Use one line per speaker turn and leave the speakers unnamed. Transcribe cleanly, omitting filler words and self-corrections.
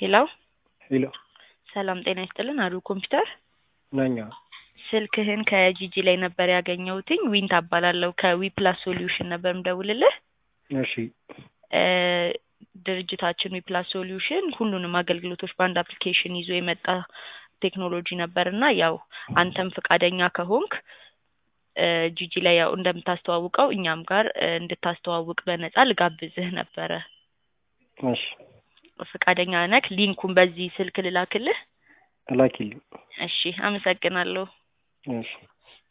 ሄሎ
ሄሎ
ሰላም ጤና ይስጥልን። አዱ ኮምፒውተር
ነኛ።
ስልክህን ከጂጂ ላይ ነበር ያገኘሁትኝ። ዊንታ እባላለሁ ከዊፕላስ ሶሉሽን ነበር ምደውልልህ።
እሺ
እ ድርጅታችን ዊፕላስ ሶሉሽን ሁሉንም አገልግሎቶች በአንድ አፕሊኬሽን ይዞ የመጣ ቴክኖሎጂ ነበርና ያው አንተም ፈቃደኛ ከሆንክ ጂጂ ላይ ያው እንደምታስተዋውቀው እኛም ጋር እንድታስተዋውቅ በነፃ ልጋብዝህ ነበረ።
እሺ
ፈቃደኛ ነህ? ሊንኩን በዚህ ስልክ ልላክልህ?
ላኪልኝ።
እሺ አመሰግናለሁ።
እሺ